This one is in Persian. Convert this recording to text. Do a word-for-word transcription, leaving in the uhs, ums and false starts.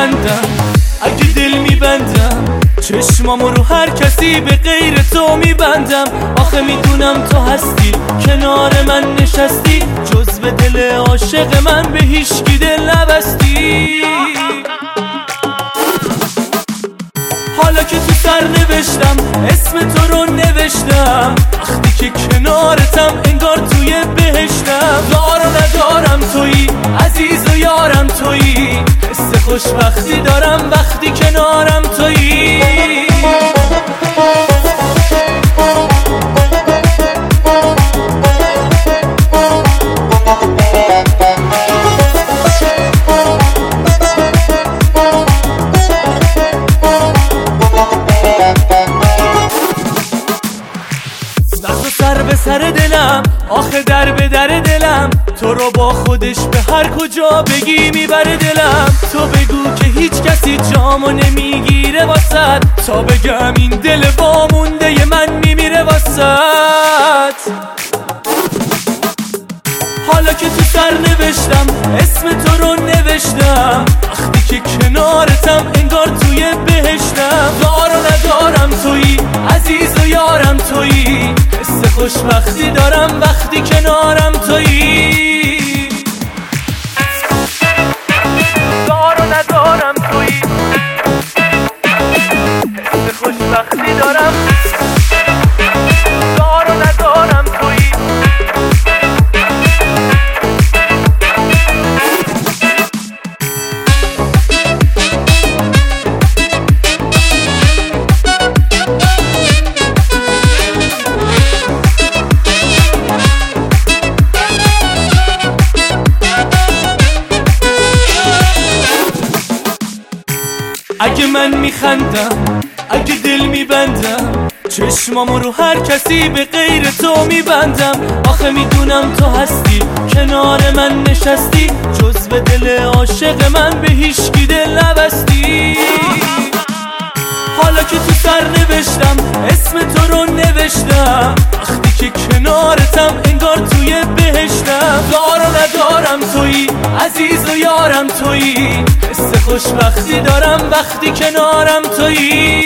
میخندم اگه دل میبندم چشمامو رو هر کسی به غیر تو میبندم. آخه میدونم تو هستی کنار من نشستی، جز به دل عاشق من به هیچکی دل نبستی. حالا که تو سر نوشتم اسم تو رو نوشتم، وقتی که کنارتم انگار توی بهشتم. دار و ندارم تویی، عزیز و یارم تویی، حس خوشبختی دارم وقتی کنارم تویی. سر به سر دلم، آخه در به در دلم، تو رو با خودش به هر کجا بگی میبره دلم. تو بگو که هیچ کسی جامو نمیگیره واسد، تا بگم این دل وامونده من میمیره واسد. حالا که تو سر نوشتم اسم تو رو نوشتم، وقتی که کنارتم انگار توی بهشتم. دار و ندارم تویی، عزیز و یارم تویی، حس خوشبختی دارم وقتی کنارم تویی. دار و ندارم تویی، حس خوشبختی دارم. دار و ندارم تویی. اگه من میخندم اگه دل میبندم چشمامو رو هر کسی به غیر تو میبندم. آخه میدونم تو هستی کنار من نشستی، جز به دل عاشق من به هیچکی دل نبستی. حالا که تو سر نوشتم اسم تو رو نوشتم، وقتی که کنارتم انگار توی بهشتم. دار و ندارم تویی، عزیز و یارم تویی، حس خوشبختی دارم وقتی کنارم تویی.